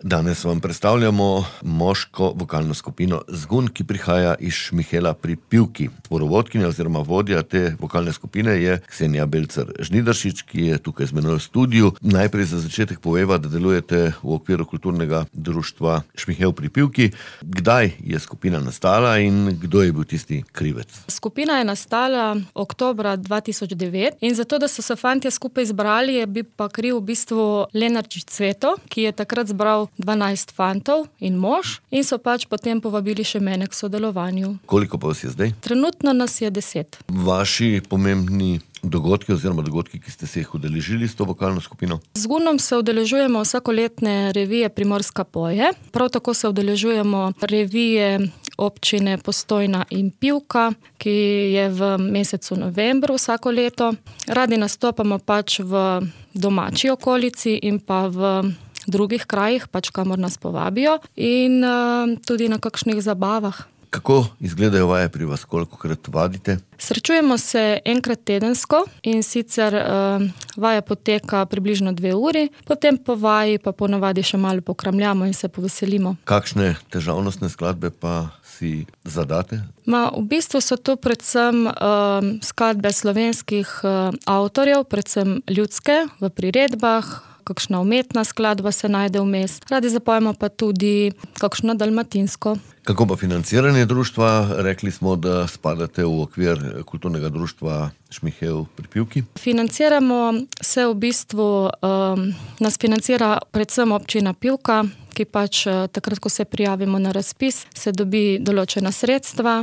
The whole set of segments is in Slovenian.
Danes vam predstavljamo moško vokalno skupino Zgun, ki prihaja iz Šmihela pri Pivki. Zborovodkinja oziroma vodja te vokalne skupine je Ksenija Belcar-Žnidaršič, ki je tukaj z menoj v studiu. Najprej za začetek poveva, da delujete v okviru kulturnega društva Šmihel pri Pivki. Kdaj je skupina nastala in kdo je bil tisti krivec? Skupina je nastala oktobra 2009 in zato, da so se fantje skupaj zbrali, je bil pa kriv v bistvu Lenarčič Cveto, ki je takrat zbral 12 fantov in mož in so potem povabili še mene k sodelovanju. Koliko pa vas je zdaj? Trenutno nas je 10. Vaši pomembni dogodki oziroma dogodki, ki ste se jih udeležili s to vokalno skupino? Z Gunom se udeležujemo vsakoletne revije Primorska poje. Prav tako se udeležujemo revije občine Postojna in Pivka, ki je v mesecu novembru vsako leto. Radi nastopamo v domači okolici in pa v drugih krajih, kamor nas povabijo, in tudi na kakšnih zabavah. Kako izgledajo vaje pri vas? Kolikokrat vadite? Srečujemo se enkrat tedensko in sicer vaja poteka približno 2 uri, potem po vaji pa ponavadi še malo pokramljamo in se poveselimo. Kakšne težavnostne skladbe pa si zadate? V bistvu so to predvsem skladbe slovenskih avtorjev, predvsem ljudske, v priredbah, kakšna umetna skladba se najde vmes. Radi zapojemo pa tudi kakšno dalmatinsko. Kako pa financiranje društva? Rekli smo, da spadate v okvir kulturnega društva Šmihel pri Pivki. Financiramo se v bistvu, nas financira predvsem občina Pivka, ki takrat, ko se prijavimo na razpis, se dobi določena sredstva,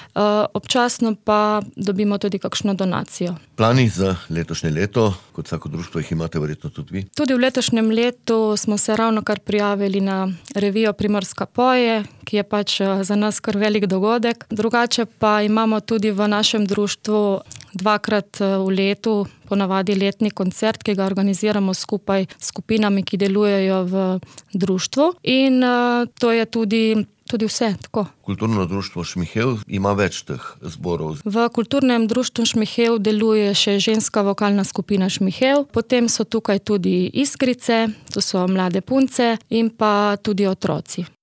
občasno pa dobimo tudi kakšno donacijo. Plani za letošnje leto, kot vsako društvo jih imate verjetno tudi vi? Tudi v letošnjem letu smo se ravnokar prijavili na revijo Primorska poje, ki je za nas kar velik dogodek. Drugače pa imamo tudi v našem društvu 2-krat v letu ponavadi letni koncert, ki ga organiziramo skupaj s skupinami, ki delujejo v društvu. In to je tudi vse. Tako. Kulturno društvo Šmihel ima več teh zborov. V kulturnem društvu Šmihel deluje še ženska vokalna skupina Šmihel, potem so tukaj tudi Iskrice, to so mlade punce in pa tudi otroci.